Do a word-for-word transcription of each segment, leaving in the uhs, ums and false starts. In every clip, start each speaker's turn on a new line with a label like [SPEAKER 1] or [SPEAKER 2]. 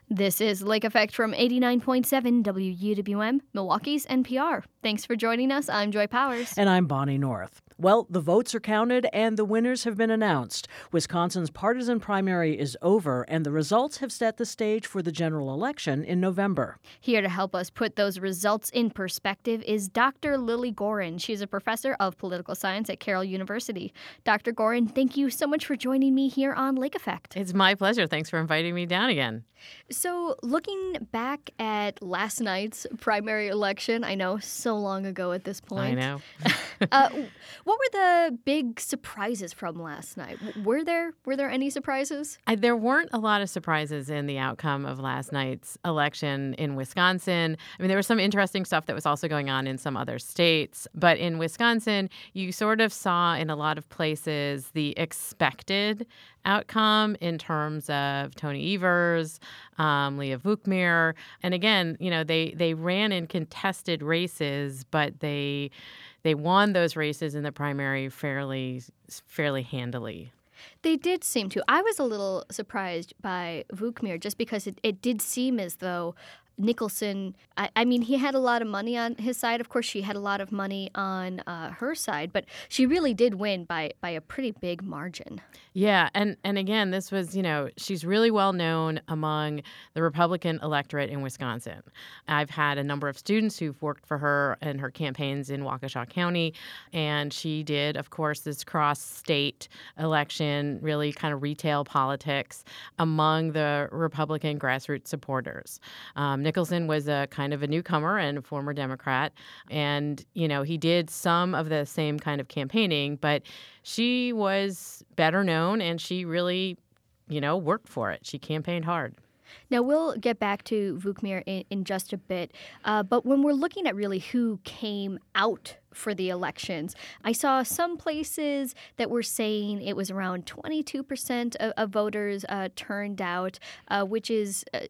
[SPEAKER 1] This is Lake Effect from eighty-nine point seven W U W M, Milwaukee's N P R. Thanks for joining us. I'm Joy Powers.
[SPEAKER 2] And I'm Bonnie North. Well, the votes are counted and the winners have been announced. Wisconsin's partisan primary is over, and the results have set the stage for the general election in November.
[SPEAKER 1] Here to help us put those results in perspective is Doctor Lily Gorin. She's a professor of political science at Carroll University. Doctor Gorin, thank you so much for joining me here on Lake Effect.
[SPEAKER 3] It's my pleasure. Thanks for inviting me down again.
[SPEAKER 1] So, looking back at last night's primary election, I know so long ago at this point.
[SPEAKER 3] I know.
[SPEAKER 1] uh, what were the big surprises from last night? Were there were there any surprises?
[SPEAKER 3] I, there weren't a lot of surprises in the outcome of last night's election in Wisconsin. I mean, there was some interesting stuff that was also going on in some other states. But in Wisconsin, you sort of saw in a lot of places the expected outcome in terms of Tony Evers, um, Leah Vukmir. And again, you know, they, they ran in contested races, but they they won those races in the primary fairly fairly handily.
[SPEAKER 1] They did seem to. I was a little surprised by Vukmir just because it, it did seem as though Nicholson, I, I mean, he had a lot of money on his side. Of course, she had a lot of money on uh, her side, but she really did win by, by a pretty big margin.
[SPEAKER 3] Yeah, and, and again, this was, you know, she's really well known among the Republican electorate in Wisconsin. I've had a number of students who've worked for her in her campaigns in Waukesha County, and she did, of course, this cross-state election, really kind of retail politics among the Republican grassroots supporters. Um, Nicholson was a kind of a newcomer and a former Democrat, and, you know, he did some of the same kind of campaigning, but she was better known and she really, you know, worked for it. She campaigned hard.
[SPEAKER 1] Now, we'll get back to Vukmir in, in just a bit, uh, but when we're looking at really who came out for the elections, I saw some places that were saying it was around twenty-two percent of, of voters uh, turned out, uh, which is uh,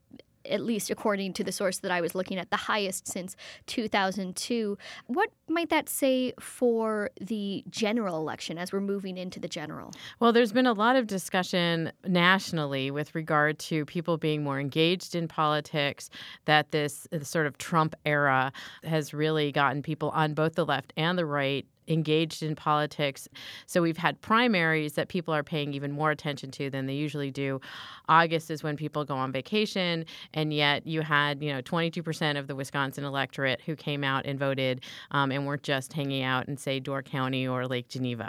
[SPEAKER 1] at least according to the source that I was looking at, the highest since two thousand two. What might that say for the general election as we're moving into the general?
[SPEAKER 3] Well, there's been a lot of discussion nationally with regard to people being more engaged in politics, that this, this sort of Trump era has really gotten people on both the left and the right engaged in politics. So we've had primaries that people are paying even more attention to than they usually do. August is when people go on vacation, and yet you had, you know, twenty-two percent of the Wisconsin electorate who came out and voted um, and weren't just hanging out in, say, Door County or Lake Geneva.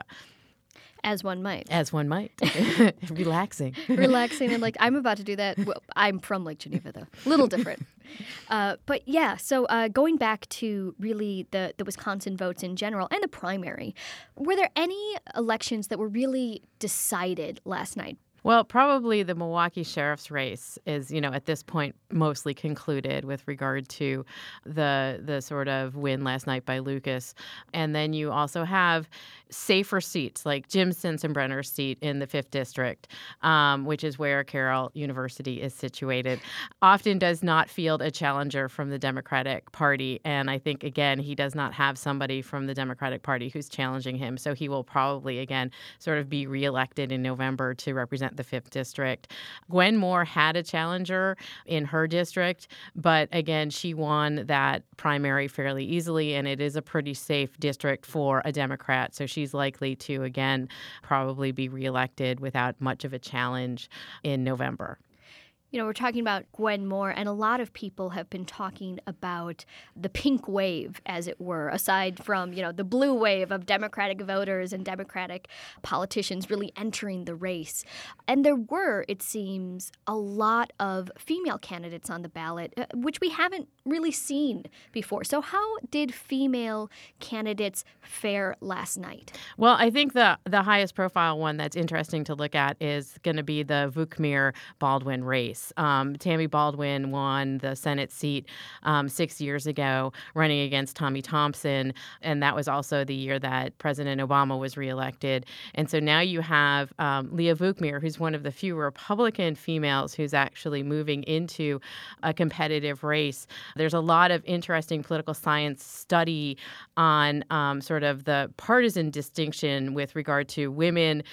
[SPEAKER 1] As one might.
[SPEAKER 3] As one might. Relaxing.
[SPEAKER 1] Relaxing. And like, I'm about to do that. Well, I'm from Lake Geneva, though. A little different. Uh, but yeah, so uh, going back to really the, the Wisconsin votes in general and the primary, were there any elections that were really decided last night?
[SPEAKER 3] Well, probably the Milwaukee sheriff's race is, you know, at this point mostly concluded with regard to the the sort of win last night by Lucas. And then you also have safer seats like Jim Sensenbrenner's seat in the fifth District, um, which is where Carroll University is situated. Often does not field a challenger from the Democratic Party. And I think, again, he does not have somebody from the Democratic Party who's challenging him. So he will probably, again, sort of be reelected in November to represent the fifth District. Gwen Moore had a challenger in her district, but again, she won that primary fairly easily, and it is a pretty safe district for a Democrat. So she's likely to, again, probably be reelected without much of a challenge in November.
[SPEAKER 1] You know, we're talking about Gwen Moore, and a lot of people have been talking about the pink wave, as it were, aside from, you know, the blue wave of Democratic voters and Democratic politicians really entering the race. And there were, it seems, a lot of female candidates on the ballot, uh, which we haven't really seen before. So how did female candidates fare last night?
[SPEAKER 3] Well, I think the, the highest profile one that's interesting to look at is going to be the Vukmir-Baldwin race. Um, Tammy Baldwin won the Senate seat um, six years ago, running against Tommy Thompson, and that was also the year that President Obama was reelected. And so now you have um, Leah Vukmir, who's one of the few Republican females who's actually moving into a competitive race. There's a lot of interesting political science study on um, sort of the partisan distinction with regard to women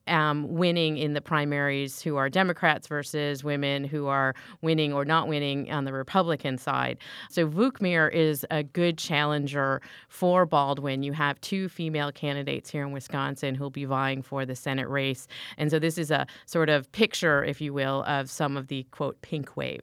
[SPEAKER 3] um, winning in the primaries who are Democrats versus women who are winning or not winning on the Republican side. So Vukmir is a good challenger for Baldwin. You have two female candidates here in Wisconsin who'll be vying for the Senate race. And so this is a sort of picture, if you will, of some of the, quote, pink wave.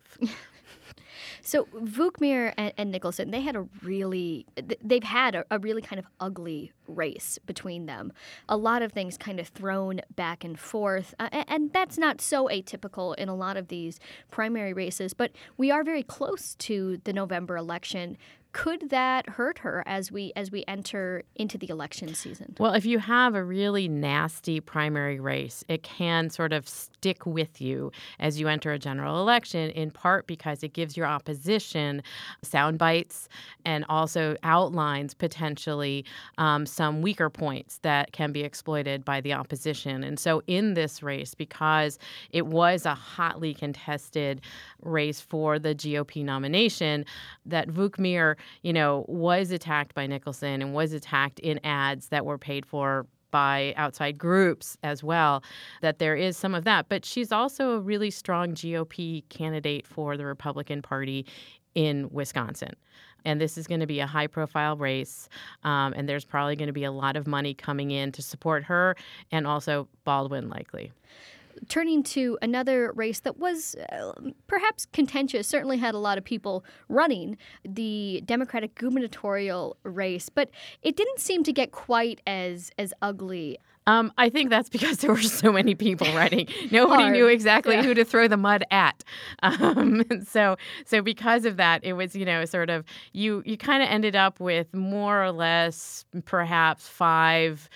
[SPEAKER 1] So Vukmir and, and Nicholson, they had a really, they've had a, a really kind of ugly race between them. A lot of things kind of thrown back and forth, uh, and that's not so atypical in a lot of these primary races. But we are very close to the November election. Could that hurt her as we as we enter into the election season?
[SPEAKER 3] Well, if you have a really nasty primary race, it can sort of stick with you as you enter a general election, in part because it gives your opposition sound bites and also outlines potentially um, some weaker points that can be exploited by the opposition. And so in this race, because it was a hotly contested race for the G O P nomination, that Vukmir you know, was attacked by Nicholson and was attacked in ads that were paid for by outside groups as well, that there is some of that. But she's also a really strong G O P candidate for the Republican Party in Wisconsin. And this is going to be a high-profile race, um, and there's probably going to be a lot of money coming in to support her and also Baldwin likely.
[SPEAKER 1] Turning to another race that was uh, perhaps contentious, certainly had a lot of people running, the Democratic gubernatorial race, but it didn't seem to get quite as as ugly.
[SPEAKER 3] Um, I think that's because there were so many people running. Nobody
[SPEAKER 1] Hard.
[SPEAKER 3] knew exactly
[SPEAKER 1] Yeah.
[SPEAKER 3] who to throw the mud at. Um, and so, so because of that, it was, you know, sort of you you kind of ended up with more or less perhaps five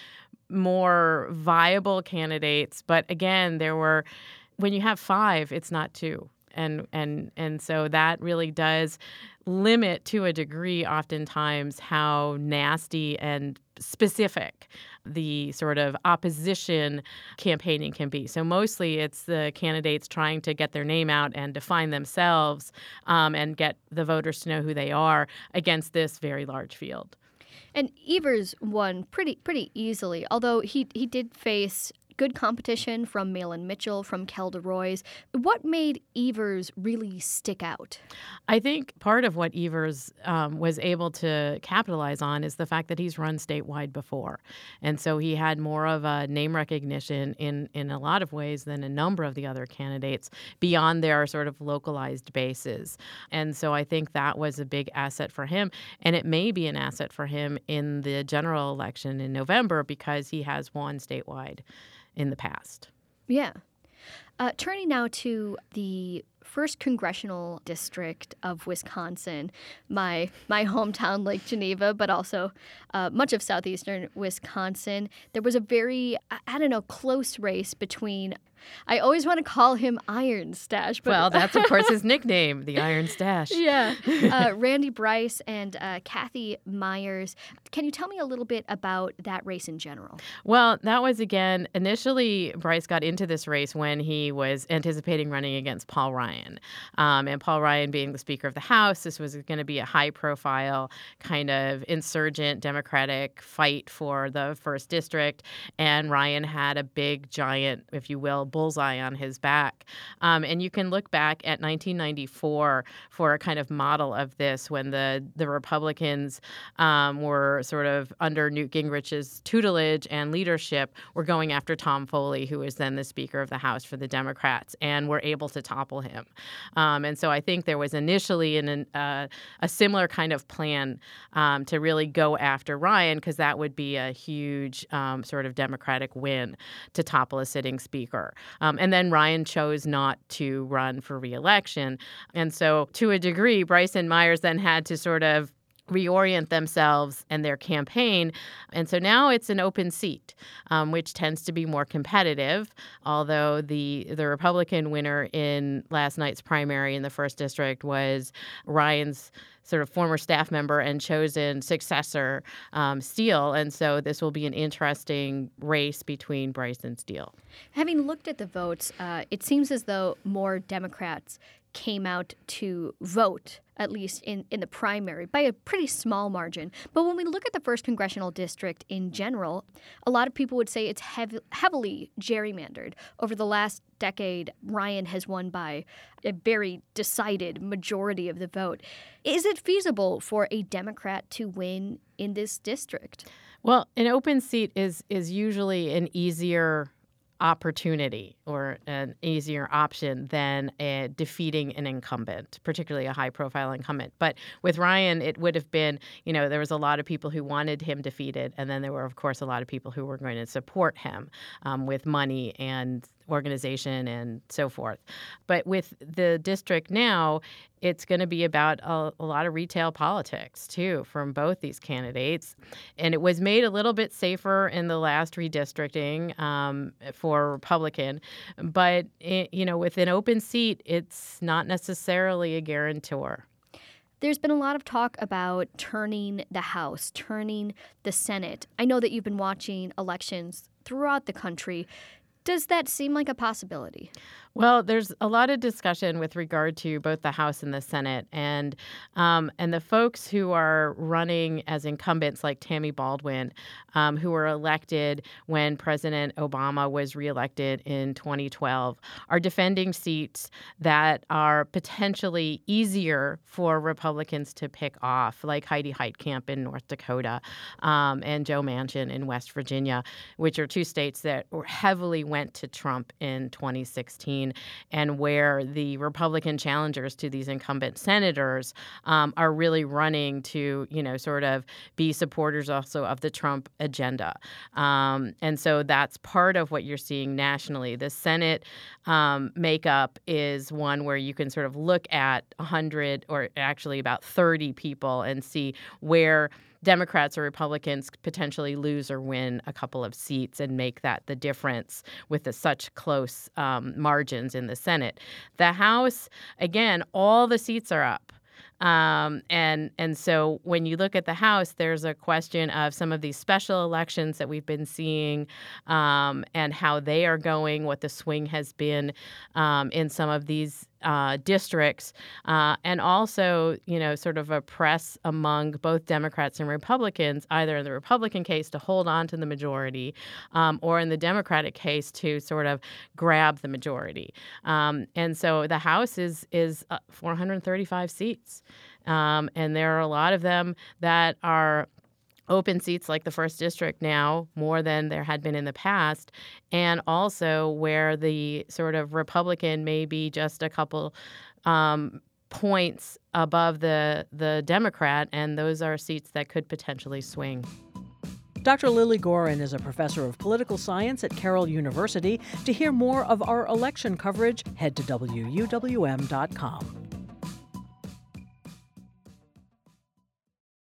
[SPEAKER 3] more viable candidates. But again, there were, when you have five, it's not two. And and and so that really does limit to a degree oftentimes how nasty and specific the sort of opposition campaigning can be. So mostly it's the candidates trying to get their name out and define themselves um, and get the voters to know who they are against this very large field.
[SPEAKER 1] And Evers won pretty pretty easily, although he he did face good competition from Malin Mitchell, from Kelda Roys. What made Evers really stick out?
[SPEAKER 3] I think part of what Evers um, was able to capitalize on is the fact that he's run statewide before. And so he had more of a name recognition in, in a lot of ways than a number of the other candidates beyond their sort of localized bases. And so I think that was a big asset for him. And it may be an asset for him in the general election in November because he has won statewide in the past.
[SPEAKER 1] Yeah. Uh, turning now to the first congressional district of Wisconsin, my my hometown, Lake Geneva, but also uh, much of southeastern Wisconsin. There was a very, I, I don't know, close race between, I always want to call him Iron Stash. But
[SPEAKER 3] well, that's, of course, his nickname, the Iron Stash.
[SPEAKER 1] Yeah. Uh, Randy Bryce and uh, Kathy Myers. Can you tell me a little bit about that race in general?
[SPEAKER 3] Well, that was, again, initially Bryce got into this race when he was anticipating running against Paul Ryan. Um, and Paul Ryan being the Speaker of the House, this was going to be a high-profile kind of insurgent Democratic fight for the first district. And Ryan had a big, giant, if you will, bullseye on his back. Um, and you can look back at nineteen ninety-four for a kind of model of this when the, the Republicans um, were sort of under Newt Gingrich's tutelage and leadership were going after Tom Foley, who was then the Speaker of the House for the Democrats, and were able to topple him. Um, and so I think there was initially an, uh, a similar kind of plan um, to really go after Ryan, because that would be a huge um, sort of Democratic win to topple a sitting speaker. Um, and then Ryan chose not to run for re-election. And so to a degree, Bryce and Myers then had to sort of reorient themselves and their campaign. And so now it's an open seat, um, which tends to be more competitive, although the the Republican winner in last night's primary in the first district was Ryan's sort of former staff member and chosen successor, um, Steele. And so this will be an interesting race between Bryce and Steele.
[SPEAKER 1] Having looked at the votes, uh, it seems as though more Democrats came out to vote, at least in, in the primary, by a pretty small margin. But when we look at the first congressional district in general, a lot of people would say it's heavy, heavily gerrymandered. Over the last decade, Ryan has won by a very decided majority of the vote. Is it feasible for a Democrat to win in this district?
[SPEAKER 3] Well, an open seat is is usually an easier opportunity or an easier option than uh, defeating an incumbent, particularly a high-profile incumbent. But with Ryan, it would have been, you know, there was a lot of people who wanted him defeated, and then there were, of course, a lot of people who were going to support him um, with money and organization and so forth. But with the district now, it's going to be about a, a lot of retail politics, too, from both these candidates. And it was made a little bit safer in the last redistricting um, for Republican. But, it, you know, with an open seat, it's not necessarily a guarantor.
[SPEAKER 1] There's been a lot of talk about turning the House, turning the Senate. I know that you've been watching elections throughout the country. Does that seem like a possibility?
[SPEAKER 3] Well, there's a lot of discussion with regard to both the House and the Senate, and um, and the folks who are running as incumbents, like Tammy Baldwin, um, who were elected when President Obama was reelected in twenty twelve, are defending seats that are potentially easier for Republicans to pick off, like Heidi Heitkamp in North Dakota um, and Joe Manchin in West Virginia, which are two states that heavily went to Trump in twenty sixteen. And where the Republican challengers to these incumbent senators um, are really running to, you know, sort of be supporters also of the Trump agenda. Um, and so that's part of what you're seeing nationally. The Senate um, makeup is one where you can sort of look at one hundred or actually about thirty people and see where Democrats or Republicans potentially lose or win a couple of seats and make that the difference with the such close um, margins in the Senate. The House, again, all the seats are up. Um, and and so when you look at the House, there's a question of some of these special elections that we've been seeing um, and how they are going, what the swing has been um, in some of these uh, districts, uh, and also, you know, sort of a press among both Democrats and Republicans, either in the Republican case to hold on to the majority um, or in the Democratic case to sort of grab the majority. Um, and so the House is, is uh, four hundred thirty-five seats. Um, and there are a lot of them that are open seats like the first district now, more than there had been in the past, and also where the sort of Republican may be just a couple um, points above the, the Democrat, and those are seats that could potentially swing.
[SPEAKER 2] Doctor Lily Goren is a professor of political science at Carroll University. To hear more of our election coverage, head to W U W M dot com.